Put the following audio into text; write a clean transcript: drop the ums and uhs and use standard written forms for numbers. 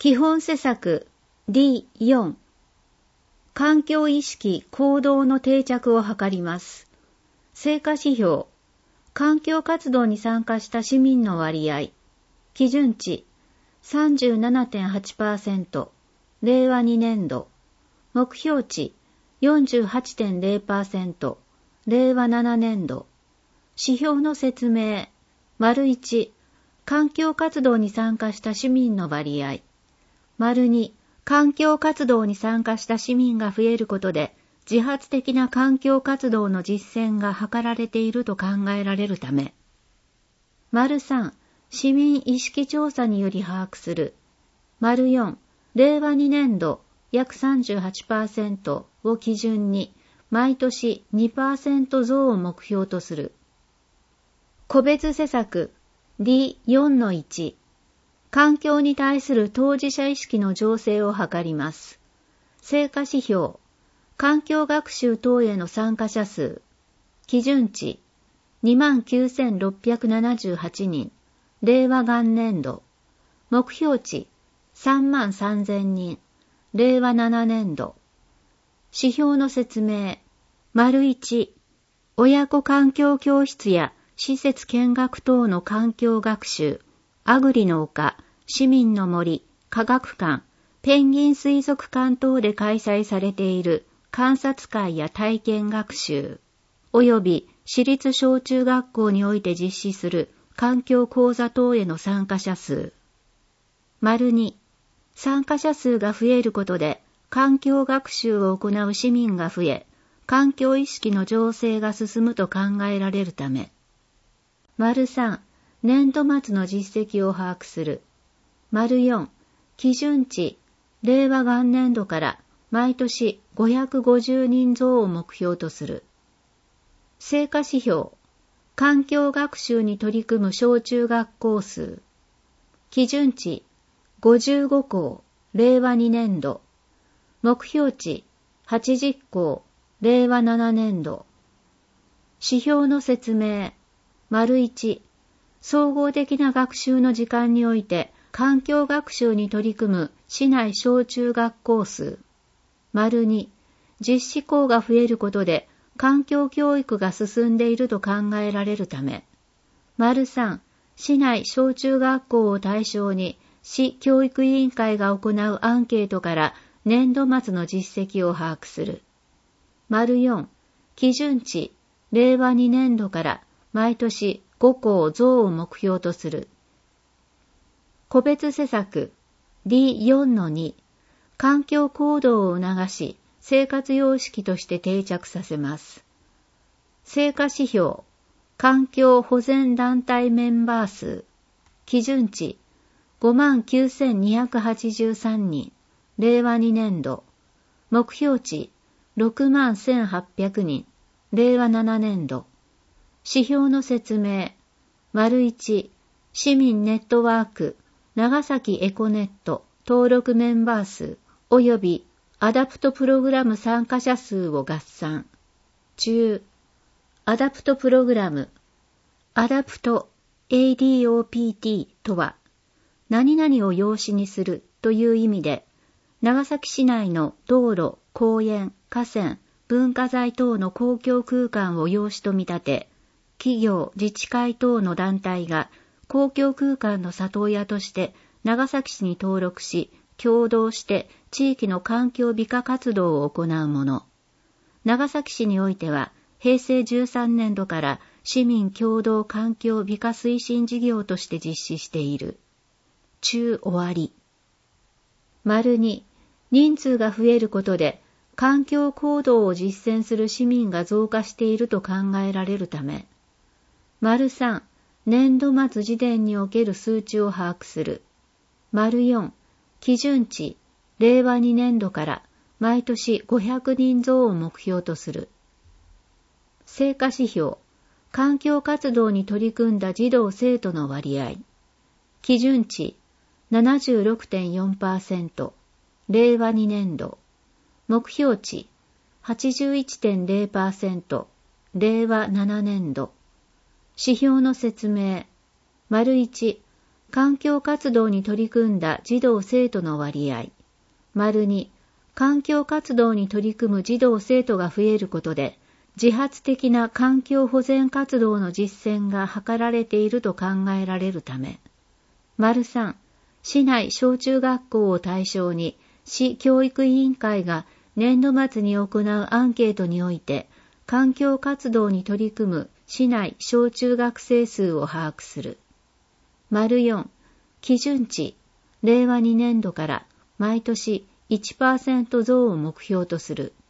基本施策 D4 環境意識行動の定着を図ります。成果指標環境活動に参加した市民の割合基準値 37.8% 令和2年度目標値 48.0% 令和7年度指標の説明 ① 環境活動に参加した市民の割合 ②環境活動に参加した市民が増えることで自発的な環境活動の実践が図られていると考えられるため ③ 市民意識調査により把握する �4 令和2年度約 38% を基準に毎年 2% 増を目標とする個別施策 D4-1 環境に対する当事者意識の醸成を図ります。成果指標環境学習等への参加者数基準値 29,678 人令和元年度目標値 33,000 人令和7年度指標の説明 ① 親子環境教室や施設見学等の環境学習アグリの丘市民の森科学館ペンギン水族館等で開催されている観察会や体験学習及び私立小中学校において実施する環境講座等への参加者数 ② 参加者数が増えることで環境学習を行う市民が増え環境意識の醸成が進むと考えられるため ③ 年度末の実績を把握する �4 基準値令和元年度から毎年550人増を目標とする成果指標環境学習に取り組む小中学校数基準値55校令和2年度目標値80校令和7年度指標の説明 ① 総合的な学習の時間において環境学習に取り組む市内小中学校数 ② 実施校が増えることで環境教育が進んでいると考えられるため ③ 市内小中学校を対象に市教育委員会が行うアンケートから年度末の実績を把握する �4 基準値令和2年度から毎年5校増を目標とする個別施策 D4-2 環境行動を促し生活様式として定着させます。成果指標環境保全団体メンバー数基準値 59,283 人令和2年度目標値 61,800 人令和7年度指標の説明 ① 市民ネットワーク長崎エコネット登録メンバー数及びアダプトプログラム参加者数を合算中アダプトプログラムアダプト ADOPT とは何々を用紙にするという意味で長崎市内の道路、公園、河川、文化財等の公共空間を用紙と見立て企業、自治会等の団体が公共空間の里親として長崎市に登録し、共同して地域の環境美化活動を行うもの。長崎市においては、平成13年度から市民共同環境美化推進事業として実施している。中終わり。②、人数が増えることで、環境行動を実践する市民が増加していると考えられるため。③、年度末時点における数値を把握する。�4、基準値、令和2年度から毎年500人増を目標とする。成果指標、環境活動に取り組んだ児童生徒の割合。基準値、76.4%、令和2年度。目標値、81.0%、令和7年度。指標の説明。① 環境活動に取り組んだ児童生徒の割合。2、環境活動に取り組む児童生徒が増えることで、自発的な環境保全活動の実践が図られていると考えられるため。3、市内小中学校を対象に、市教育委員会が年度末に行うアンケートにおいて、環境活動に取り組む市内小中学生数を把握する。4、基準値、令和2年度から毎年 1% 増を目標とする。